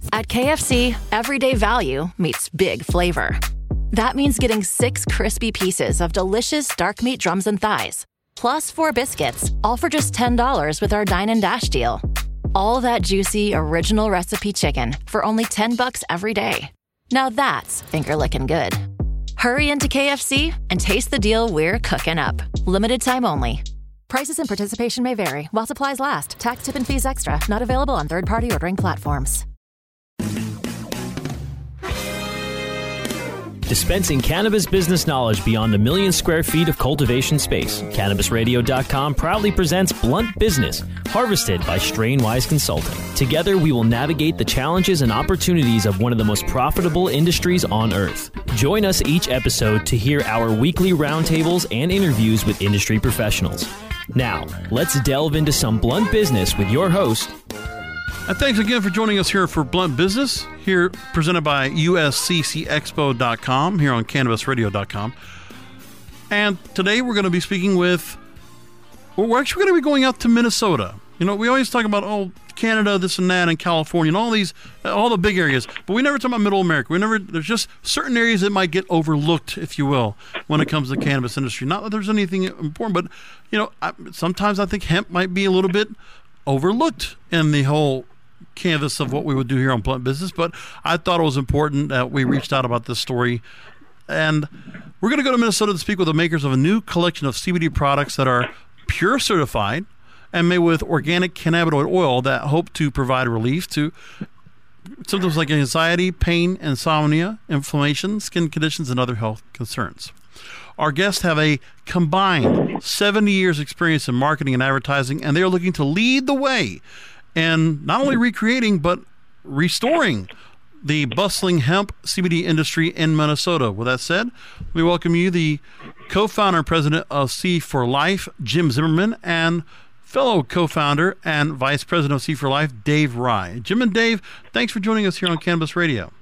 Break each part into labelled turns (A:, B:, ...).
A: At KFC, everyday value meets big flavor. That means getting 6 crispy pieces of delicious dark meat drums and thighs, plus 4 biscuits, all for just $10 with our Dine and Dash deal. All that juicy, original recipe chicken for only $10 every day. Now that's finger-licking good. Hurry into KFC and taste the deal we're cooking up. Limited time only. Prices and participation may vary while supplies last. Tax, tip, and fees extra. Not available on third-party ordering platforms.
B: Dispensing cannabis business knowledge beyond a million square feet of cultivation space. CannabisRadio.com proudly presents Blunt Business, harvested by Strainwise Consulting. Together, we will navigate the challenges and opportunities of one of the most profitable industries on earth. Join us each episode to hear our weekly roundtables and interviews with industry professionals. Now, let's delve into some blunt business with your host.
C: And thanks again for joining us here for Blunt Business, here presented by USCCExpo.com, here on CannabisRadio.com. And today we're going to be speaking with, we're actually going to be going out to Minnesota. You know, we always talk about, Canada, this and that, and California, and all the big areas, but we never talk about Middle America. There's just certain areas that might get overlooked, if you will, when it comes to the cannabis industry. Not that there's anything important, but, sometimes I think hemp might be a little bit overlooked in the whole canvas of what we would do here on Blunt Business, but I thought it was important that we reached out about this story. And we're going to go to Minnesota to speak with the makers of a new collection of CBD products that are pure certified and made with organic cannabinoid oil that hope to provide relief to symptoms like anxiety, pain, insomnia, inflammation, skin conditions, and other health concerns. Our guests have a combined 70 years experience in marketing and advertising, and they are looking to lead the way in not only recreating but restoring the bustling hemp CBD industry in Minnesota. With that said, we welcome you, the co-founder and president of Seed for Life, Jim Zimmerman, and fellow co-founder and vice president of Seed for Life, Dave Rye. Jim and Dave, thanks for joining us here on Cannabis Radio.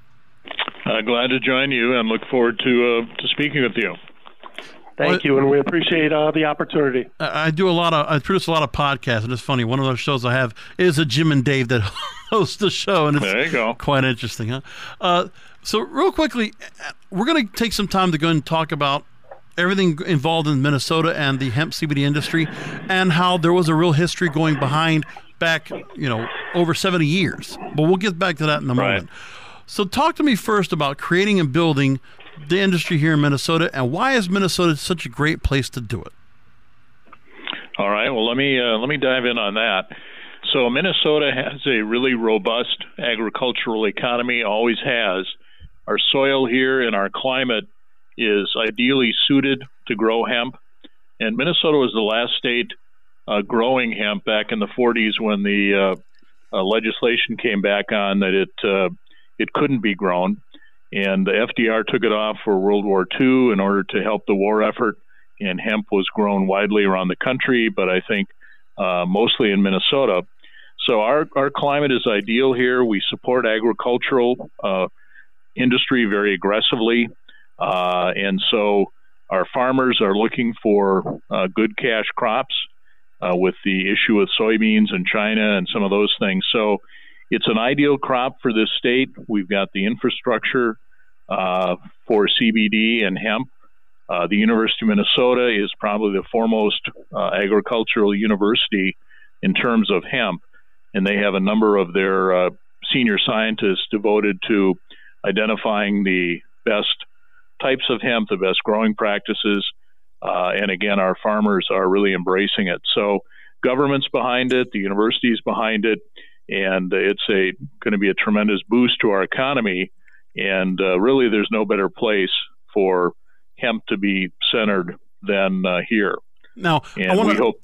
D: Glad to join you and look forward to speaking with you.
E: Thank you, and we appreciate the opportunity.
C: I produce a lot of podcasts, and it's funny. One of those shows I have is a Jim and Dave that host the show, and it's
D: there you go.
C: Quite interesting, huh? So real quickly, we're going to take some time to go and talk about everything involved in Minnesota and the hemp CBD industry, and how there was a real history going behind back, over 70 years. But we'll get back to that in a moment. So talk to me first about creating and building the industry here in Minnesota, and why is Minnesota such a great place to do it?
D: All right. Well, let me dive in on that. So Minnesota has a really robust agricultural economy, always has. Our soil here and our climate is ideally suited to grow hemp, and Minnesota was the last state growing hemp back in the 40s when the legislation came back on that it couldn't be grown. And the FDR took it off for World War II in order to help the war effort, and hemp was grown widely around the country, but I think mostly in Minnesota. So our climate is ideal here. We support agricultural industry very aggressively, and so our farmers are looking for good cash crops with the issue with soybeans in China and some of those things. So it's an ideal crop for this state. We've got the infrastructure for CBD and hemp. The University of Minnesota is probably the foremost agricultural university in terms of hemp, and they have a number of their senior scientists devoted to identifying the best types of hemp, the best growing practices, and again, our farmers are really embracing it. So government's behind it, the university's behind it, and it's going to be a tremendous boost to our economy. And really, there's no better place for hemp to be centered than here.
C: Now, I want to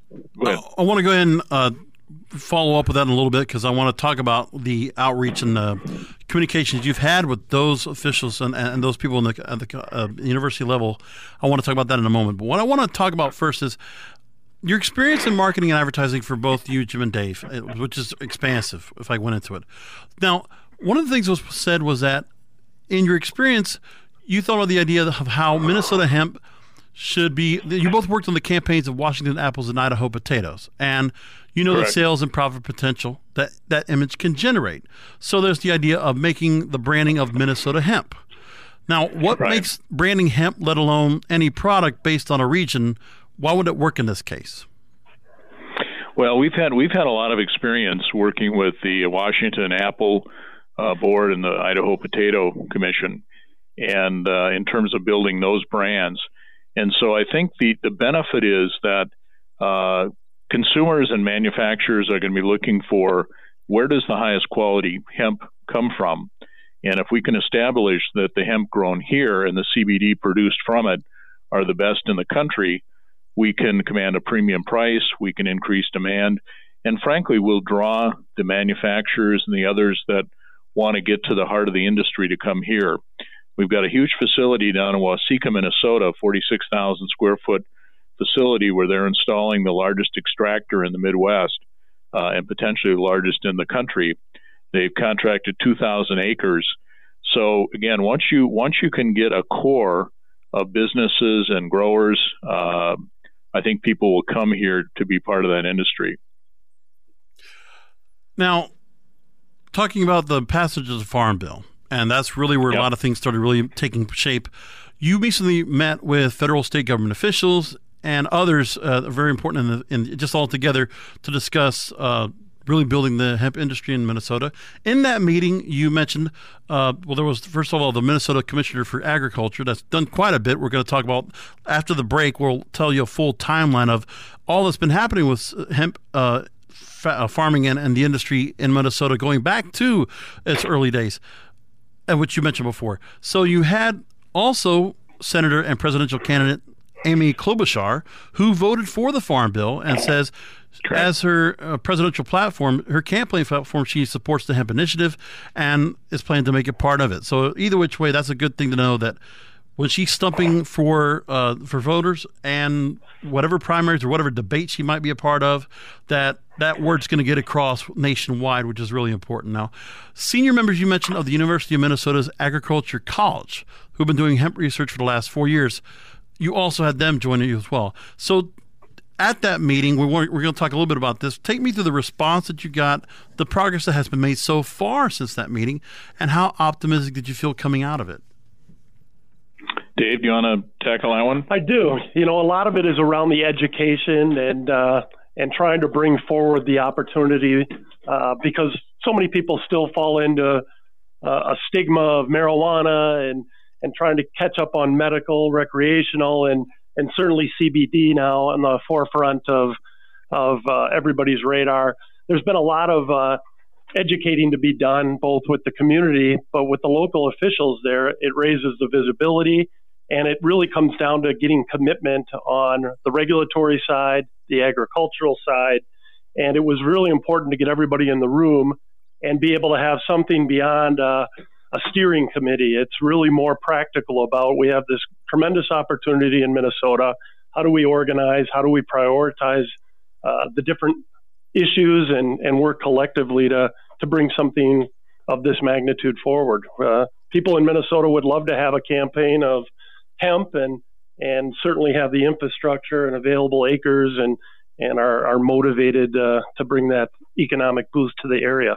C: go ahead and follow up with that in a little bit, because I want to talk about the outreach and the communications you've had with those officials and those people at the university level. I want to talk about that in a moment. But what I want to talk about first is your experience in marketing and advertising for both you, Jim, and Dave, which is expansive if I went into it. Now, one of the things that was said was that in your experience, you thought of the idea of how Minnesota hemp should be. You both worked on the campaigns of Washington apples and Idaho potatoes, and you know
D: Correct.
C: the sales and profit potential that image can generate. So there's the idea of making the branding of Minnesota hemp. Now, what
D: Right.
C: makes branding hemp, let alone any product based on a region, why would it work in this case?
D: Well, we've had a lot of experience working with the Washington Apple Board and the Idaho Potato Commission, and in terms of building those brands. And so I think the benefit is that consumers and manufacturers are going to be looking for where does the highest quality hemp come from, and if we can establish that the hemp grown here and the CBD produced from it are the best in the country, we can command a premium price, we can increase demand, and frankly, we'll draw the manufacturers and the others that want to get to the heart of the industry to come here. We've got a huge facility down in Waseca, Minnesota, 46,000 square foot facility where they're installing the largest extractor in the Midwest and potentially the largest in the country. They've contracted 2,000 acres. So again, once you can get a core of businesses and growers, I think people will come here to be part of that industry.
C: Now, talking about the passage of the Farm Bill, and that's really where a lot of things started really taking shape. You recently met with federal, state government officials and others, very important in just all together, to discuss really building the hemp industry in Minnesota. In that meeting, you mentioned, there was, first of all, the Minnesota Commissioner for Agriculture. That's done quite a bit. We're going to talk about, after the break, we'll tell you a full timeline of all that's been happening with hemp farming and the industry in Minnesota going back to its early days, which you mentioned before. So you had also Senator and presidential candidate Amy Klobuchar, who voted for the Farm Bill and says, as her presidential platform, her campaign platform, she supports the hemp initiative and is planning to make it part of it. So either which way, that's a good thing to know, that when she's stumping for voters and whatever primaries or whatever debate she might be a part of, that word's going to get across nationwide, which is really important. Now, senior members you mentioned of the University of Minnesota's Agriculture College, who've been doing hemp research for the last 4 years, you also had them joining you as well. So at that meeting, we're going to talk a little bit about this. Take me through the response that you got, the progress that has been made so far since that meeting, and how optimistic did you feel coming out of it?
D: Dave, do you want to tackle that one?
E: I do. You know, a lot of it is around the education and trying to bring forward the opportunity because so many people still fall into a stigma of marijuana and trying to catch up on medical, recreational, and certainly CBD now on the forefront of everybody's radar. There's been a lot of educating to be done, both with the community, but with the local officials there. It raises the visibility, and it really comes down to getting commitment on the regulatory side, the agricultural side, and it was really important to get everybody in the room and be able to have something beyond a steering committee. It's really more practical about, we have this tremendous opportunity in Minnesota. How do we organize? How do we prioritize the different issues and work collectively to bring something of this magnitude forward? People in Minnesota would love to have a campaign of hemp and certainly have the infrastructure and available acres and are motivated to bring that economic boost to the area.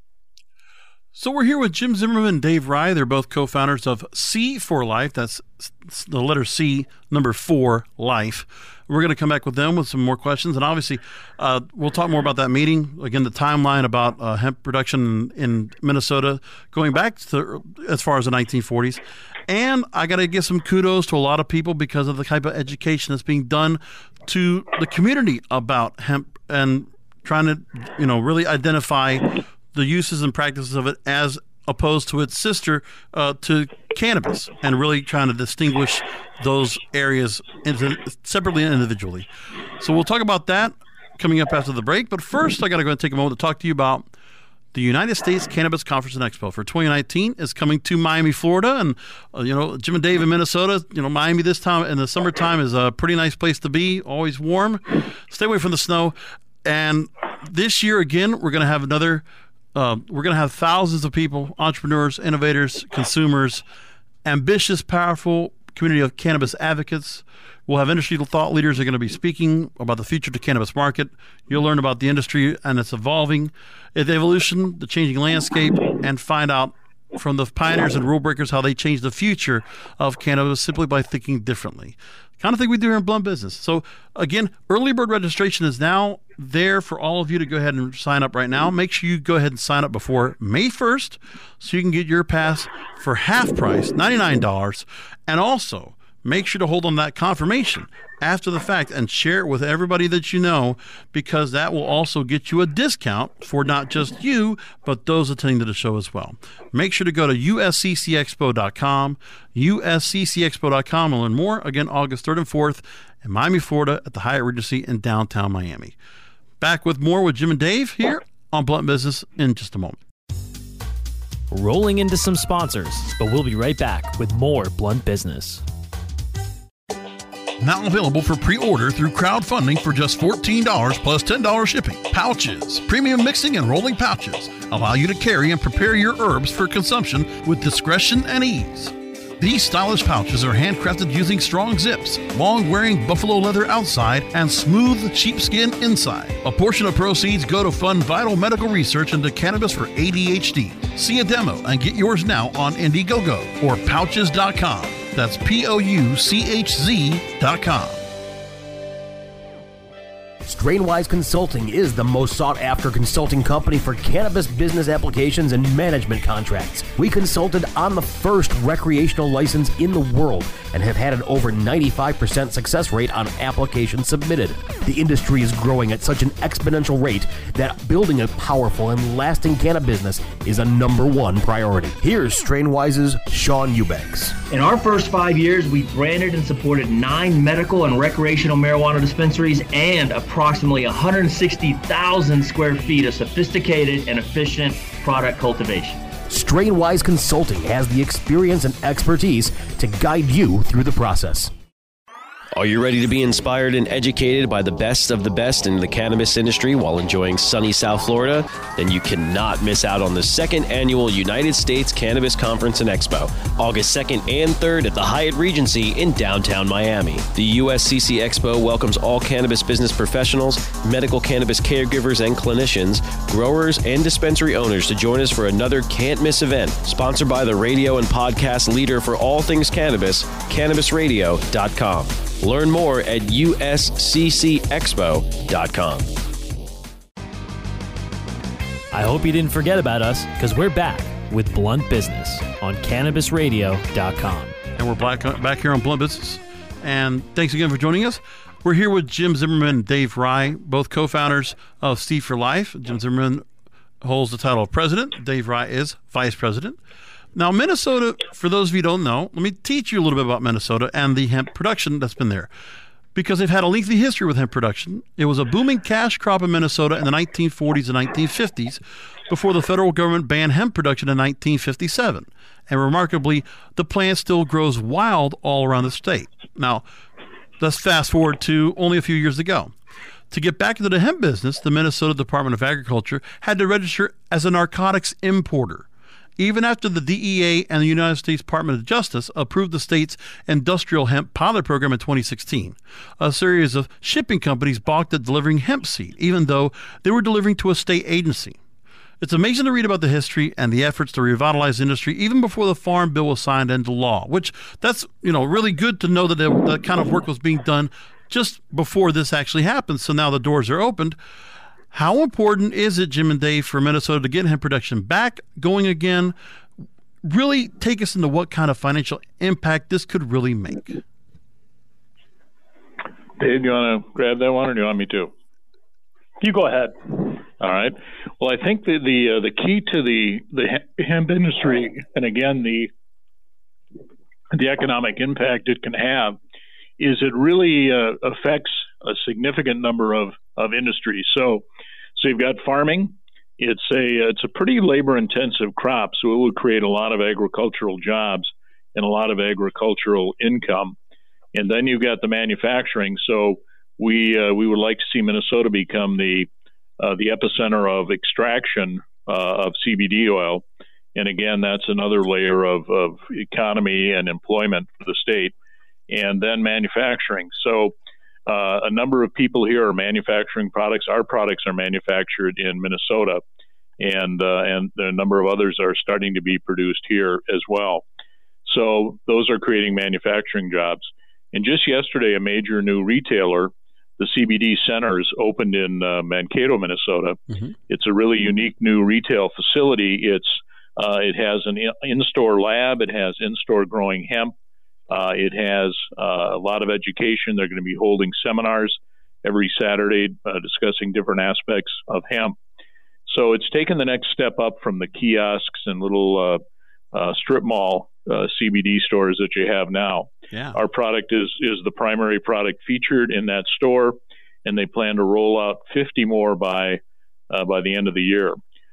C: So we're here with Jim Zimmerman and Dave Rye. They're both co-founders of C4Life. That's the letter C, number 4, Life. We're going to come back with them with some more questions. And obviously, we'll talk more about that meeting. Again, the timeline about hemp production in Minnesota going back to as far as the 1940s. And I got to give some kudos to a lot of people because of the type of education that's being done to the community about hemp and trying to, really identify the uses and practices of it as opposed to its sister to cannabis, and really trying to distinguish those areas separately and individually. So we'll talk about that coming up after the break. But first, I got to go and take a moment to talk to you about the United States Cannabis Conference and Expo for 2019 is coming to Miami, Florida. And, Jim and Dave in Minnesota, Miami this time in the summertime is a pretty nice place to be, always warm. Stay away from the snow. And this year, again, we're going to have we're going to have thousands of people, entrepreneurs, innovators, consumers, ambitious, powerful community of cannabis advocates. We'll have industry thought leaders that are going to be speaking about the future of the cannabis market. You'll learn about the industry and its evolving, the evolution, the changing landscape, and find out from the pioneers and rule breakers how they change the future of cannabis simply by thinking differently. Kind of thing we do here in Blunt Business. So again, early bird registration is now there for all of you to go ahead and sign up right now. Make sure you go ahead and sign up before May 1st so you can get your pass for half price, $99. And also make sure to hold on that confirmation after the fact and share it with everybody that you know, because that will also get you a discount for not just you, but those attending to the show as well. Make sure to go to usccexpo.com, usccexpo.com, and learn more. Again, August 3rd and 4th in Miami, Florida at the Hyatt Regency in downtown Miami. Back with more with Jim and Dave here on Blunt Business in just a moment.
B: Rolling into some sponsors, but we'll be right back with more Blunt Business.
C: Now available for pre-order through crowdfunding for just $14 plus $10 shipping. Pouches, premium mixing and rolling pouches, allow you to carry and prepare your herbs for consumption with discretion and ease. These stylish pouches are handcrafted using strong zips, long-wearing buffalo leather outside, and smooth sheepskin inside. A portion of proceeds go to fund vital medical research into cannabis for ADHD. See a demo and get yours now on Indiegogo or pouches.com. That's POUCHZ.com.
F: Strainwise Consulting is the most sought-after consulting company for cannabis business applications and management contracts. We consulted on the first recreational license in the world and have had an over 95% success rate on applications submitted. The industry is growing at such an exponential rate that building a powerful and lasting cannabis business is a #1 priority. Here's Strainwise's Sean Eubanks.
G: In our first 5 years, we branded and supported 9 medical and recreational marijuana dispensaries and approximately 160,000 square feet of sophisticated and efficient product cultivation.
F: Strainwise Consulting has the experience and expertise to guide you through the process.
H: Are you ready to be inspired and educated by the best of the best in the cannabis industry while enjoying sunny South Florida? Then you cannot miss out on the 2nd Annual United States Cannabis Conference and Expo, August 2nd and 3rd at the Hyatt Regency in downtown Miami. The USCC Expo welcomes all cannabis business professionals, medical cannabis caregivers and clinicians, growers, and dispensary owners to join us for another can't-miss event, sponsored by the radio and podcast leader for all things cannabis, CannabisRadio.com. Learn more at usccexpo.com.
B: I hope you didn't forget about us, because we're back with Blunt Business on CannabisRadio.com.
C: And we're back here on Blunt Business. And thanks again for joining us. We're here with Jim Zimmerman and Dave Rye, both co-founders of Seed for Life. Jim Zimmerman holds the title of president. Dave Rye is vice president. Now, Minnesota, for those of you who don't know, let me teach you a little bit about Minnesota and the hemp production that's been there, because they've had a lengthy history with hemp production. It was a booming cash crop in Minnesota in the 1940s and 1950s before the federal government banned hemp production in 1957. And remarkably, the plant still grows wild all around the state. Now, let's fast forward to only a few years ago. To get back into the hemp business, the Minnesota Department of Agriculture had to register as a narcotics importer, even after the DEA and the United States Department of Justice approved the state's industrial hemp pilot program in 2016. A series of shipping companies balked at delivering hemp seed, even though they were delivering to a state agency. It's amazing to read about the history and the efforts to revitalize the industry even before the Farm Bill was signed into law, which that's really good to know that that kind of work was being done just before this actually happened. So now the doors are opened. How important is it, Jim and Dave, for Minnesota to get hemp production back going again? Really take us into what kind of financial impact this could really make.
D: Dave, do you want to grab that one, or do you want me to?
E: You go ahead.
D: All right. Well, I think the key to the hemp industry, and again the economic impact it can have, is it really affects a significant number of industries. So you've got farming. It's a pretty labor-intensive crop, so it would create a lot of agricultural jobs and a lot of agricultural income. And then you've got the manufacturing. So we would like to see Minnesota become the epicenter of extraction of CBD oil. And again, that's another layer of economy and employment for the state. and then manufacturing. So a number of people here are manufacturing products. Our products are manufactured in Minnesota, and a number of others are starting to be produced here as well. So those are creating manufacturing jobs. And just yesterday, a major new retailer, the CBD Centers, opened in Mankato, Minnesota. Mm-hmm. It's a really unique new retail facility. It has an in-store lab. It has in-store growing hemp. It has a lot of education. They're going to be holding seminars every Saturday discussing different aspects of hemp. So it's taken the next step up from the kiosks and little strip mall CBD stores that you have now.
C: Yeah.
D: Our product is the primary product featured in that store, and they plan to roll out 50 more by the end of the year.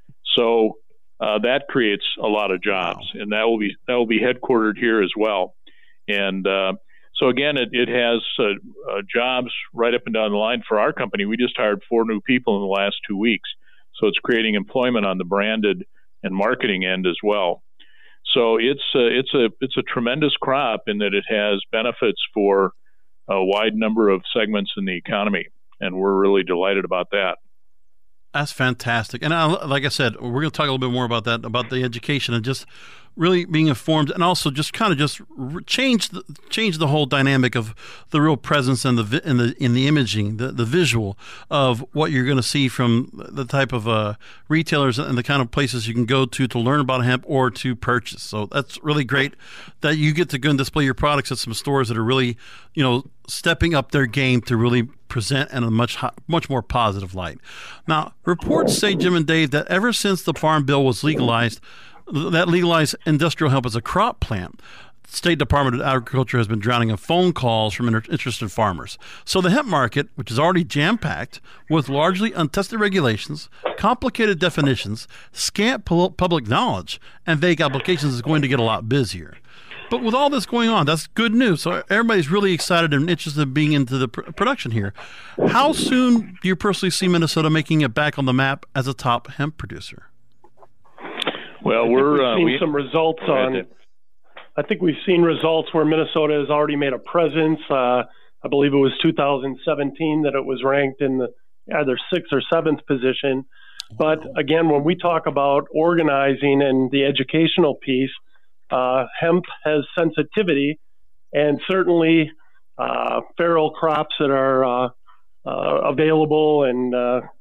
D: So that creates a lot of jobs, and that will be headquartered here as well. And so again, it has jobs right up and down the line for our company. We just hired 4 new people in the last 2 weeks, so it's creating employment on the branded and marketing end as well. So it's a tremendous crop in that it has benefits for a wide number of segments in the economy, and we're really delighted about that.
C: That's fantastic. And like I said, we're going to talk a little bit more about that, about the education and just really being informed, and also just kind of just change the whole dynamic of the real presence and in the imaging, the visual of what you're going to see from the type of retailers and the kind of places you can go to learn about hemp or to purchase. So that's really great that you get to go and display your products at some stores that are really, stepping up their game to really present in a much more positive light. Now, reports say, Jim and Dave, that ever since the Farm Bill was legalized, that legalized industrial hemp as a crop plant, the State Department of Agriculture has been drowning in phone calls from interested farmers. So the hemp market, which is already jam-packed with largely untested regulations, complicated definitions, scant public knowledge, and vague applications, is going to get a lot busier. But with all this going on, that's good news. So everybody's really excited and interested in being into the production here. How soon do you personally see Minnesota making it back on the map as a top hemp producer?
D: Well,
E: we've seen some results on. I think we've seen results where Minnesota has already made a presence. I believe it was 2017 that it was ranked in the either 6th or 7th position. But again, when we talk about organizing and the educational piece, hemp has sensitivity, and certainly feral crops that are available and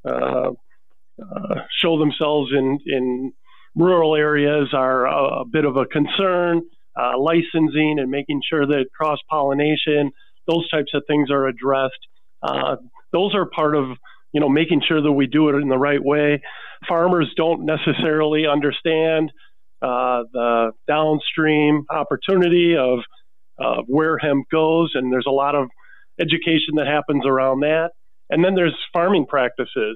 E: show themselves in rural areas are a bit of a concern. Licensing and making sure that cross-pollination, those types of things are addressed. Those are part of, making sure that we do it in the right way. Farmers don't necessarily understand the downstream opportunity of where hemp goes, and there's a lot of education that happens around that. And then there's farming practices.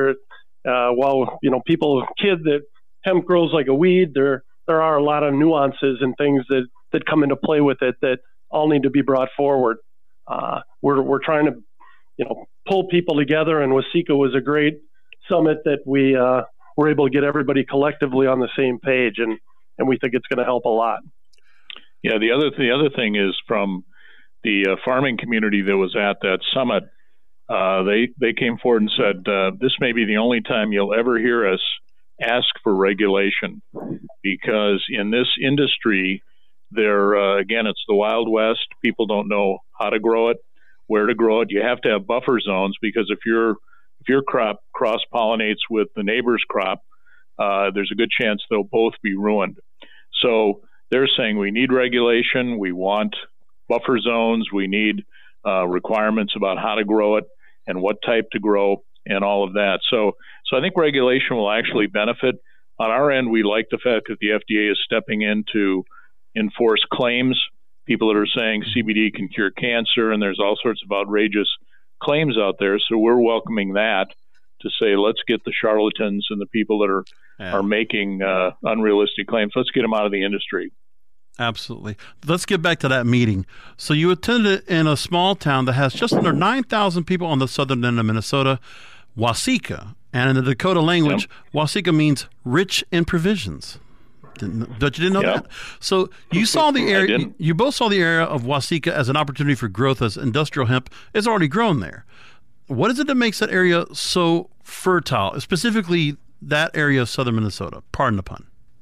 E: While people kid that hemp grows like a weed, there are a lot of nuances and things that come into play with it that all need to be brought forward. We're trying to pull people together, and WASECA was a great summit that we were able to get everybody collectively on the same page, and we think it's going to help a lot.
D: Yeah, the other thing is from the farming community that was at that summit, they came forward and said, this may be the only time you'll ever hear us ask for regulation, because in this industry, again, it's the Wild West. People don't know how to grow it, where to grow it. You have to have buffer zones, because if your crop cross-pollinates with the neighbor's crop, there's a good chance they'll both be ruined. So they're saying we need regulation, we want buffer zones, we need requirements about how to grow it and what type to grow and all of that. So I think regulation will actually benefit. On our end, we like the fact that the FDA is stepping in to enforce claims. People that are saying CBD can cure cancer, and there's all sorts of outrageous claims out there. So we're welcoming that to say, let's get the charlatans and the people that are making unrealistic claims. Let's get them out of the industry.
C: Absolutely. Let's get back to that meeting. So you attended it in a small town that has just under 9,000 people on the southern end of Minnesota, WASECA. And in the Dakota language, WASECA means rich in provisions. But you didn't know that? So you saw the area. You both saw the area of Waseca as an opportunity for growth, as industrial hemp is already grown there. What is it that makes that area so fertile, specifically that area of southern Minnesota? Pardon the pun.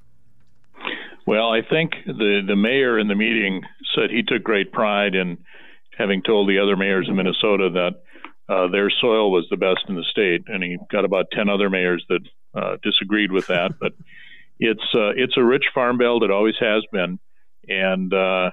D: Well, I think the mayor in the meeting said he took great pride in having told the other mayors of Minnesota that their soil was the best in the state, and he got about 10 other mayors that disagreed with that. But it's a rich farm belt. It always has been, and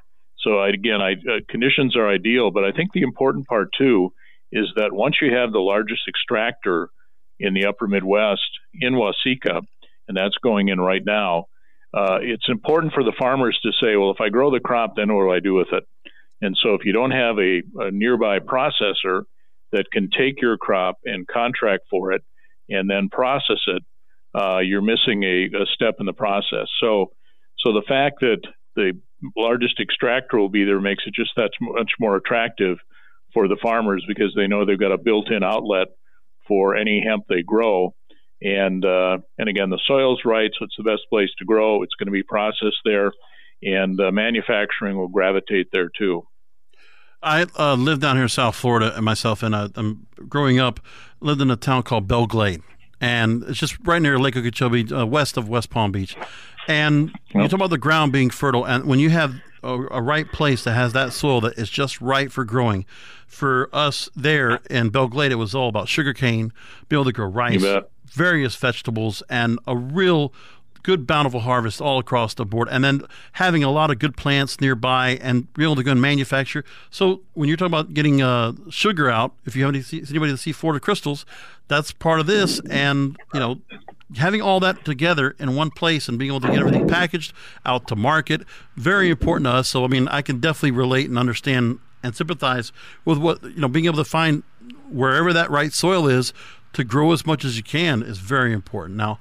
D: conditions are ideal. But I think the important part too is that once you have the largest extractor in the upper Midwest in Waseca, and that's going in right now, it's important for the farmers to say, well, if I grow the crop, then what do I do with it? And so if you don't have a nearby processor that can take your crop and contract for it and then process it, you're missing a step in the process. So the fact that the largest extractor will be there makes it just that much more attractive for the farmers, because they know they've got a built-in outlet for any hemp they grow. And again, the soil's right, so it's the best place to grow. It's going to be processed there, and manufacturing will gravitate there too.
C: I live down here in South Florida, and I'm growing up, lived in a town called Belle Glade, and it's just right near Lake Okeechobee, west of West Palm Beach. And you talk about the ground being fertile, and when you have a right place that has that soil that is just right for growing, for us there in Belle Glade, it was all about sugarcane, being able to grow rice, various vegetables, and a real good bountiful harvest all across the board, and then having a lot of good plants nearby and be able to go and manufacture. So when you're talking about getting sugar out, if you have anybody to see Florida Crystals, that's part of this. And having all that together in one place and being able to get everything packaged out to market, very important to us. So I can definitely relate and understand and sympathize with what being able to find wherever that right soil is to grow as much as you can is very important. Now,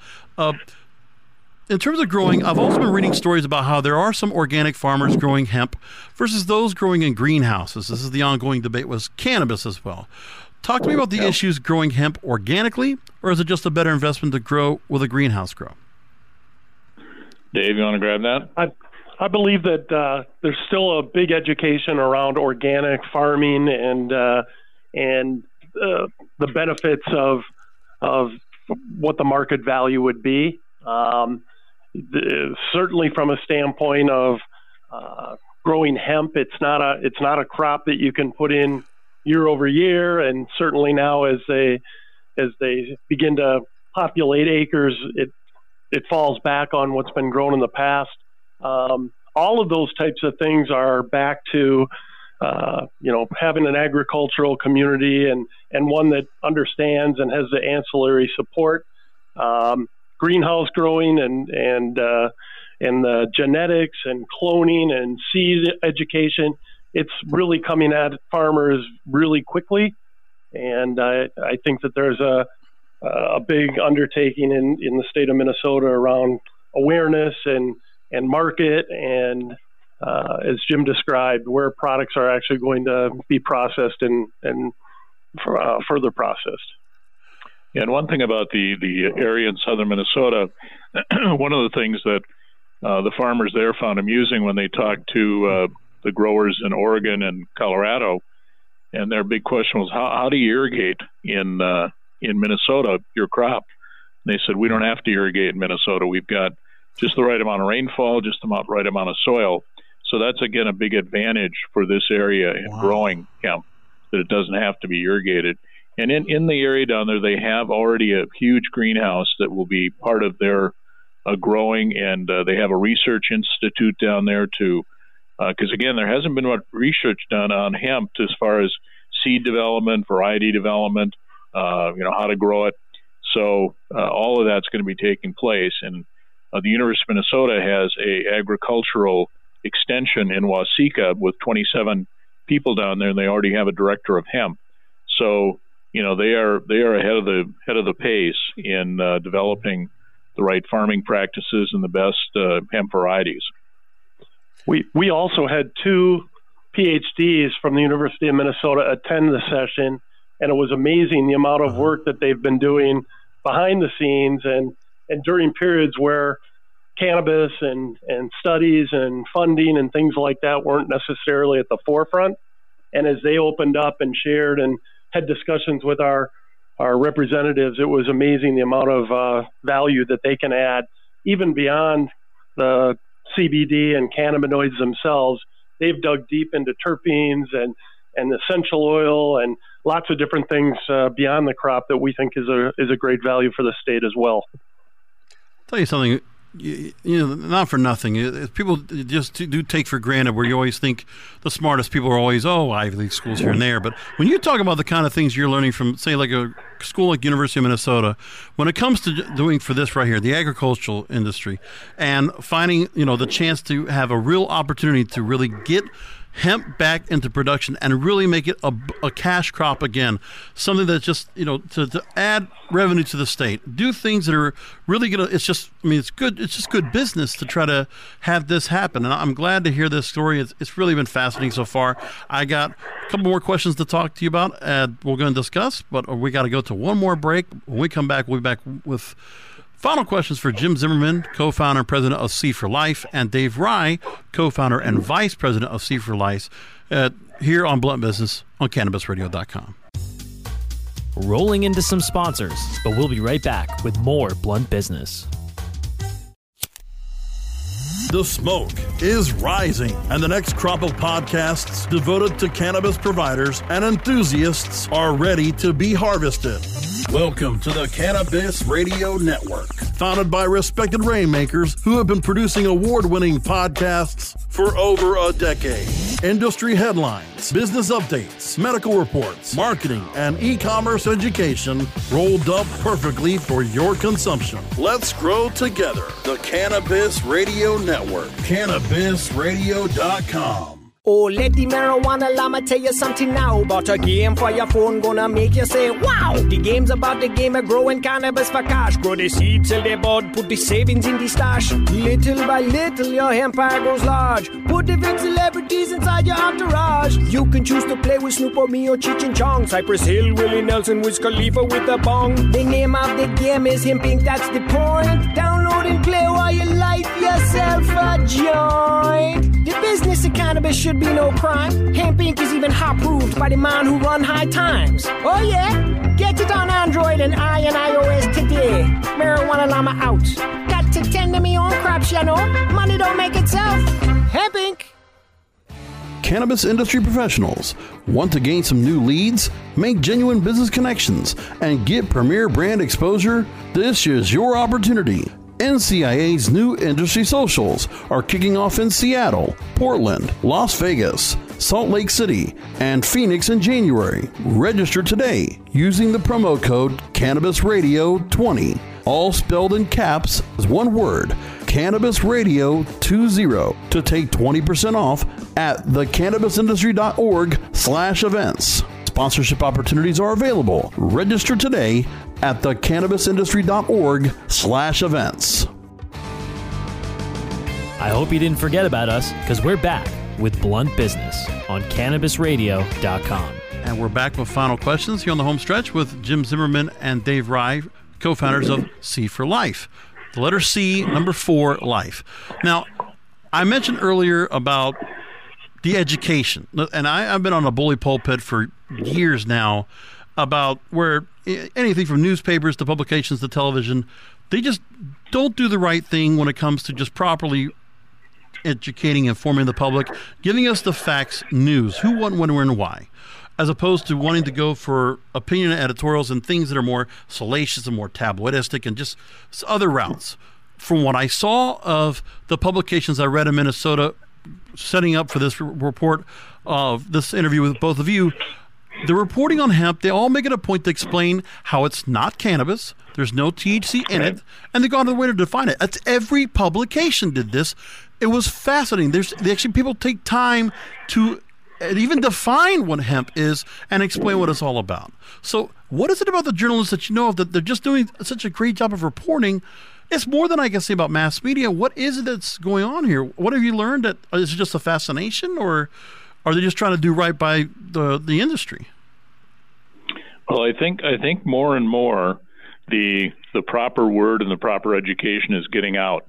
C: in terms of growing, I've also been reading stories about how there are some organic farmers growing hemp versus those growing in greenhouses. This is the ongoing debate with cannabis as well. Talk to me about the issues growing hemp organically, or is it just a better investment to grow with a greenhouse grow?
D: Dave, you want to grab that?
E: I believe that there's still a big education around organic farming and the benefits of what the market value would be. Certainly from a standpoint of growing hemp, it's not a crop that you can put in year over year, and certainly now as they begin to populate acres, it falls back on what's been grown in the past. All of those types of things are back to having an agricultural community and one that understands and has the ancillary support. Greenhouse growing and the genetics and cloning and seed education, it's really coming at farmers really quickly. And I think that there's a big undertaking in the state of Minnesota around awareness and market and as Jim described, where products are actually going to be processed and further processed.
D: Yeah, and one thing about the area in southern Minnesota, one of the things that the farmers there found amusing when they talked to the growers in Oregon and Colorado, and their big question was, how do you irrigate in Minnesota your crop? And they said, we don't have to irrigate in Minnesota. We've got just the right amount of rainfall, just the right amount of soil. So that's, again, a big advantage for this area in growing hemp, that it doesn't have to be irrigated. And in the area down there, they have already a huge greenhouse that will be part of their growing, and they have a research institute down there to, because again, there hasn't been much research done on hemp as far as seed development, variety development, how to grow it. So all of that's going to be taking place. And the University of Minnesota has a agricultural extension in Waseca with 27 people down there, and they already have a director of hemp. So they are ahead of the pace in developing the right farming practices and the best hemp varieties.
E: We also had 2 PhDs from the University of Minnesota attend the session, and it was amazing the amount of work that they've been doing behind the scenes and during periods where cannabis and studies and funding and things like that weren't necessarily at the forefront. And as they opened up and shared and had discussions with our representatives, it was amazing the amount of value that they can add, even beyond the CBD and cannabinoids themselves. They've dug deep into terpenes and essential oil and lots of different things beyond the crop that we think is a great value for the state as well.
C: I'll tell you something. You know, not for nothing. People just do take for granted where you always think the smartest people are always, Ivy League schools here and there. But when you talk about the kind of things you're learning from, say, like a school like University of Minnesota, when it comes to doing for this right here, the agricultural industry, and finding, the chance to have a real opportunity to really get hemp back into production and really make it a cash crop again, something that's just, to add revenue to the state, do things that are really going to, it's good. It's just good business to try to have this happen. And I'm glad to hear this story. It's really been fascinating so far. I got a couple more questions to talk to you about and we're going to discuss, but we got to go to one more break. When we come back, we'll be back with final questions for Jim Zimmerman, co-founder and president of Seed for Life, and Dave Rye, co-founder and vice president of Seed for Life, here on Blunt Business on CannabisRadio.com.
B: Rolling into some sponsors, but we'll be right back with more Blunt Business.
C: The smoke is rising, and the next crop of podcasts devoted to cannabis providers and enthusiasts are ready to be harvested. Welcome to the Cannabis Radio Network, founded by respected rainmakers who have been producing award-winning podcasts for over a decade. Industry headlines, business updates, medical reports, marketing, and e-commerce education rolled up perfectly for your consumption. Let's grow together. The Cannabis Radio Network, CannabisRadio.com.
I: Oh, let the marijuana llama tell you something now about a game for your phone gonna make you say, wow! The game's about the game of growing cannabis for cash. Grow the seed, sell the bud, put the savings in the stash. Little by little, your empire grows large. Put the big celebrities inside your entourage. You can choose to play with Snoop or me or Cheech and Chong, Cypress Hill, Willie Nelson, Wiz Khalifa with a bong. The name of the game is Hemp Inc., that's the point. Download and play while you light yourself a joint. The business of cannabis should be no crime. Hemp Inc. is even hot-proofed by the man who run High Times. Oh yeah? Get it on Android and iOS today. Marijuana llama out. Got to tend to me own crops, Money don't make itself. Hemp Inc.
C: Cannabis industry professionals want to gain some new leads, make genuine business connections, and get premier brand exposure? This is your opportunity. NCIA's new industry socials are kicking off in Seattle, Portland, Las Vegas, Salt Lake City, and Phoenix in January. Register today using the promo code CannabisRadio20, all spelled in caps as one word, CannabisRadio20, to take 20% off at thecannabisindustry.org/events. Sponsorship opportunities are available. Register today at thecannabisindustry.org/events.
B: I hope you didn't forget about us, because we're back with Blunt Business on CannabisRadio.com.
C: And we're back with final questions here on the home stretch with Jim Zimmerman and Dave Rye, co-founders of Seed for Life. The letter C, number 4, life. Now, I mentioned earlier about the education, and I've been on a bully pulpit for years now about where anything from newspapers to publications to television, they just don't do the right thing when it comes to just properly educating, informing the public, giving us the facts, news, who, what, when, where, and why, as opposed to wanting to go for opinion editorials and things that are more salacious and more tabloidistic and just other routes. From what I saw of the publications I read in Minnesota, setting up for this report of this interview with both of you, the reporting on hemp, they all make it a point to explain how it's not cannabis, there's no THC in it, and they go out of the way to define it. That's every publication did this. It was fascinating. People take time to even define what hemp is and explain what it's all about. So what is it about the journalists that you know of that they're just doing such a great job of reporting? It's more than I can say about mass media. What is it that's going on here? What have you learned? Is it just a fascination, or are they just trying to do right by the industry?
D: Well, I think more and more the proper word and the proper education is getting out.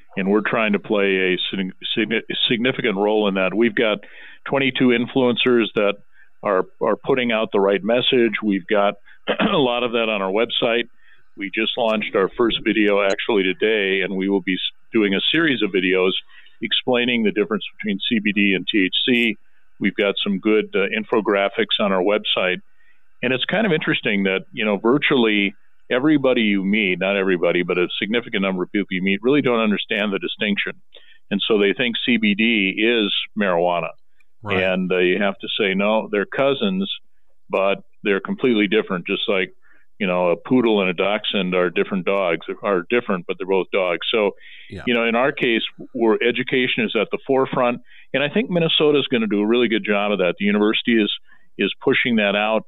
D: and we're trying to play a significant role in that. We've got 22 influencers that are putting out the right message. We've got a lot of that on our website. We just launched our first video actually today, and we will be doing a series of videos explaining the difference between CBD and THC. We've got some good infographics on our website. And it's kind of interesting that, virtually everybody you meet, not everybody, but a significant number of people you meet really don't understand the distinction. And so they think CBD is marijuana. Right. And you have to say, no, they're cousins, but they're completely different, just like, a poodle and a dachshund are different dogs, are different, but they're both dogs. So, in our case, where education is at the forefront, and I think Minnesota is going to do a really good job of that. The university is pushing that out.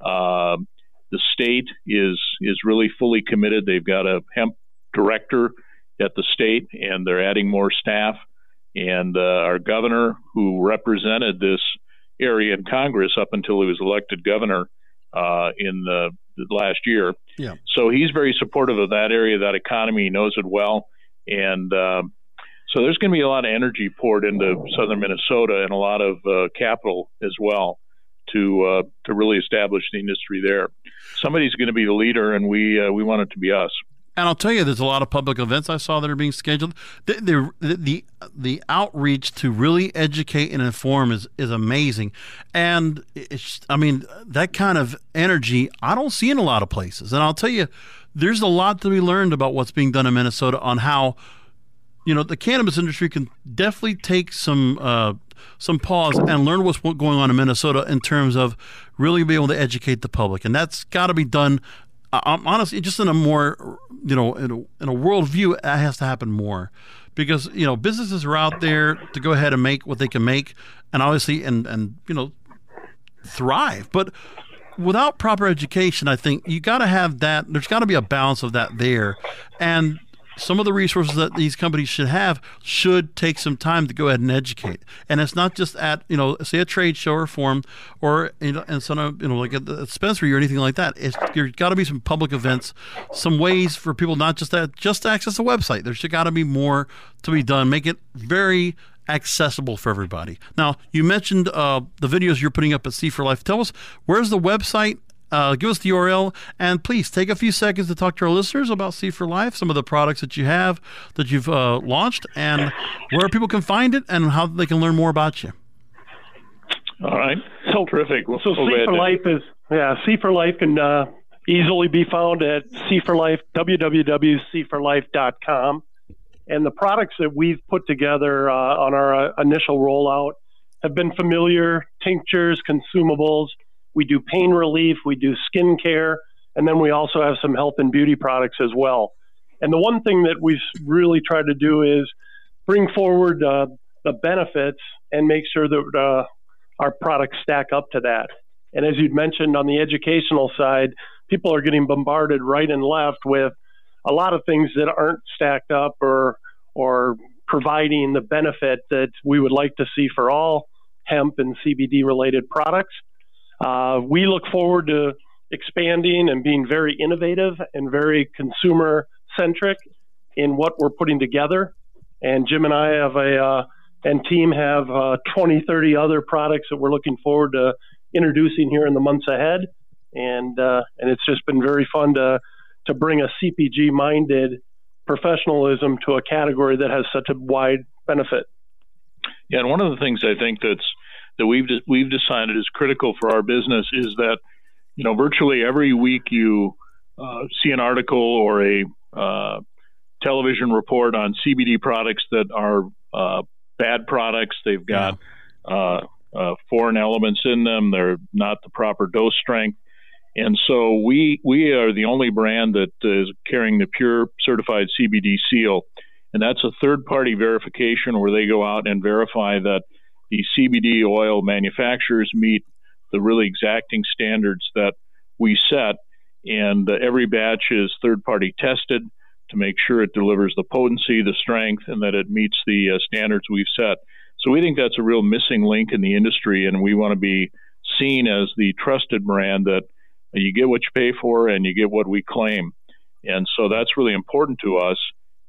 D: The state is really fully committed. They've got a hemp director at the state, and they're adding more staff. And our governor, who represented this area in Congress up until he was elected governor in the last year. Yeah. So he's very supportive of that area, that economy. He knows it well. And so there's going to be a lot of energy poured into southern Minnesota and a lot of capital as well to really establish the industry there. Somebody's going to be the leader, and we want it to be us.
C: And I'll tell you, there's a lot of public events I saw that are being scheduled. The outreach to really educate and inform is amazing. And that kind of energy I don't see in a lot of places. And I'll tell you, there's a lot to be learned about what's being done in Minnesota on how, the cannabis industry can definitely take some pause and learn what's going on in Minnesota in terms of really being able to educate the public. And that's got to be done. Honestly, just in a more, in a worldview, it has to happen more, because businesses are out there to go ahead and make what they can make, and obviously and thrive. But without proper education, I think you got to have that. There's got to be a balance of that there, and some of the resources that these companies should take some time to go ahead and educate. And it's not just at, say a trade show or forum or, and some of, like a dispensary or anything like that. There's got to be some public events, some ways for people not just to access the website. There's got to be more to be done. Make it very accessible for everybody. Now, you mentioned the videos you're putting up at C4Life. Tell us, where's the website? Give us the URL, and please take a few seconds to talk to our listeners about C4Life, some of the products that you have, that you've launched, and where people can find it and how they can learn more about you.
D: All right. So terrific.
E: So C4Life can easily be found at C4Life, www.c4life.com. And the products that we've put together on our initial rollout have been familiar: tinctures, consumables. We do pain relief, we do skin care, and then we also have some health and beauty products as well. And the one thing that we've really tried to do is bring forward the benefits and make sure that our products stack up to that. And as you'd mentioned, on the educational side, people are getting bombarded right and left with a lot of things that aren't stacked up or providing the benefit that we would like to see for all hemp and CBD-related products. We look forward to expanding and being very innovative and very consumer-centric in what we're putting together. And Jim and I and team have 20, 30 other products that we're looking forward to introducing here in the months ahead. And it's just been very fun to bring a CPG-minded professionalism to a category that has such a wide benefit.
D: Yeah, and one of the things I think that we've decided is critical for our business is that, virtually every week you see an article or a television report on CBD products that are bad products. They've got foreign elements in them. They're not the proper dose strength. And so we are the only brand that is carrying the Pure Certified CBD seal. And that's a third-party verification where they go out and verify that the CBD oil manufacturers meet the really exacting standards that we set. And every batch is third-party tested to make sure it delivers the potency, the strength, and that it meets the standards we've set. So we think that's a real missing link in the industry, and we want to be seen as the trusted brand that you get what you pay for and you get what we claim. And so that's really important to us.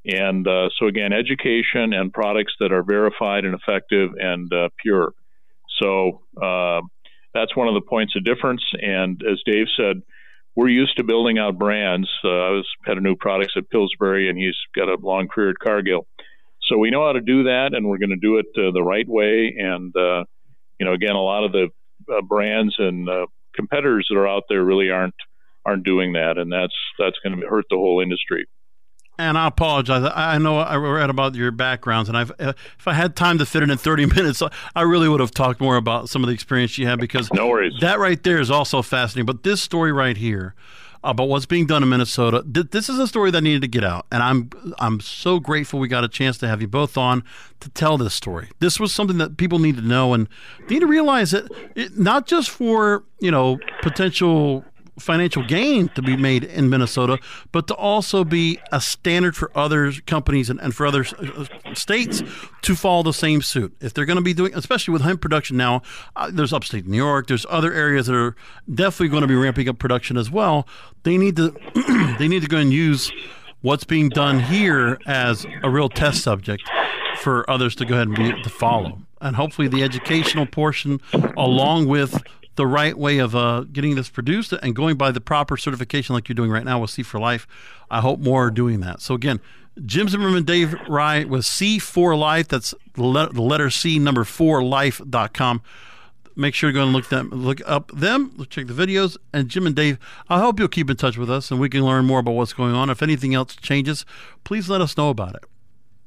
D: And so again, education and products that are verified and effective and pure. So that's one of the points of difference. And as Dave said, we're used to building out brands. I had a new products at Pillsbury, and he's got a long career at Cargill. So we know how to do that, and we're going to do it the right way. And, again, a lot of the brands and competitors that are out there really aren't doing that, and that's going to hurt the whole industry.
C: And I apologize. I know I read about your backgrounds, and if I had time to fit it in 30 minutes, I really would have talked more about some of the experience you had, because
D: no worries.
C: That right there is also fascinating. But this story right here about what's being done in Minnesota, this is a story that needed to get out, and I'm so grateful we got a chance to have you both on to tell this story. This was something that people need to know and need to realize that not just for potential financial gain to be made in Minnesota, but to also be a standard for other companies and for other states to follow the same suit. If they're going to be doing, especially with hemp production now, there's upstate New York, there's other areas that are definitely going to be ramping up production as well. They need to go and use what's being done here as a real test subject for others to go ahead and to follow. And hopefully the educational portion, along with the right way of getting this produced and going by the proper certification like you're doing right now with C4Life. I hope more are doing that. So again, Jim Zimmerman, Dave Rye with C4Life. That's the letter C, number 4life.com. Make sure to go and look up them, check the videos. And Jim and Dave, I hope you'll keep in touch with us and we can learn more about what's going on. If anything else changes, please let us know about it.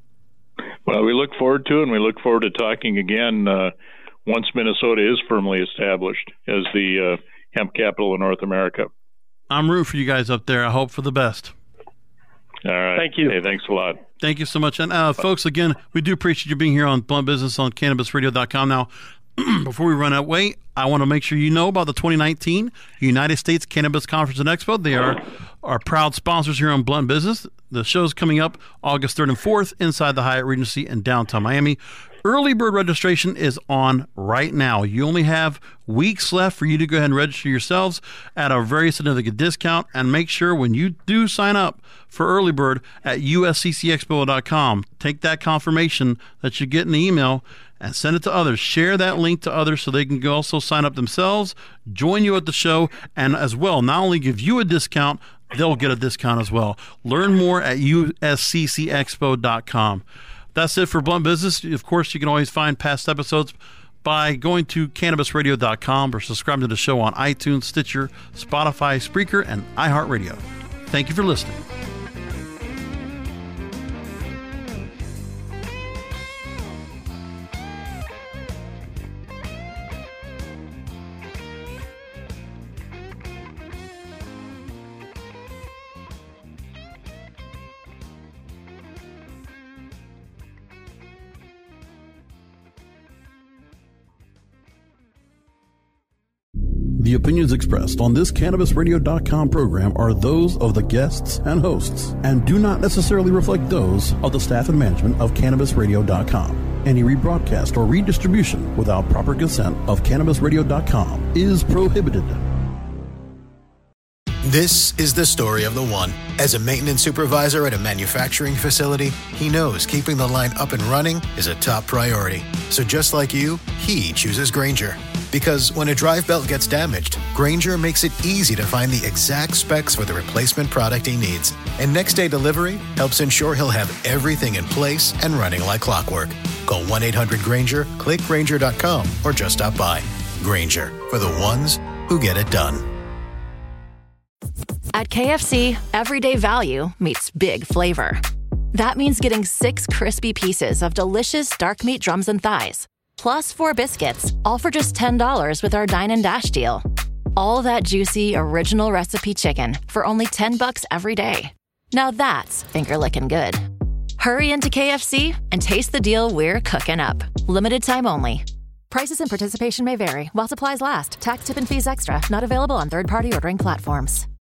D: Well, we look forward to it, and we look forward to talking again once Minnesota is firmly established as the hemp capital of North America.
C: I'm rooting for you guys up there. I hope for the best.
D: All right.
E: Thank you.
D: Hey, thanks a lot.
C: Thank you so much. And folks, again, we do appreciate you being here on Blunt Business on CannabisRadio.com. Now, before we run away, I want to make sure you know about the 2019 United States Cannabis Conference and Expo. They are our proud sponsors here on Blunt Business. The show's coming up August 3rd and 4th inside the Hyatt Regency in downtown Miami. Early bird registration is on right now. You only have weeks left for you to go ahead and register yourselves at a very significant discount. And make sure when you do sign up for early bird at usccexpo.com, take that confirmation that you get in the email and send it to others. Share that link to others so they can go also sign up themselves, join you at the show, and as well, not only give you a discount, they'll get a discount as well. Learn more at usccexpo.com. That's it for Blunt Business. Of course, you can always find past episodes by going to CannabisRadio.com or subscribing to the show on iTunes, Stitcher, Spotify, Spreaker, and iHeartRadio. Thank you for listening. The opinions expressed on this CannabisRadio.com program are those of the guests and hosts and do not necessarily reflect those of the staff and management of CannabisRadio.com. Any rebroadcast or redistribution without proper consent of CannabisRadio.com is prohibited.
J: This is the story of the one. As a maintenance supervisor at a manufacturing facility, he knows keeping the line up and running is a top priority. So just like you, he chooses Grainger. Because when a drive belt gets damaged, Grainger makes it easy to find the exact specs for the replacement product he needs. And next-day delivery helps ensure he'll have everything in place and running like clockwork. Call 1-800-GRAINGER, click Grainger.com, or just stop by. Grainger, for the ones who get it done.
A: At KFC, everyday value meets big flavor. That means getting 6 crispy pieces of delicious dark meat drums and thighs, plus 4 biscuits, all for just $10 with our Dine and Dash deal. All that juicy, original recipe chicken for only $10 every day. Now that's finger-licking good. Hurry into KFC and taste the deal we're cooking up. Limited time only. Prices and participation may vary while supplies last. Tax, tip, and fees extra. Not available on third-party ordering platforms.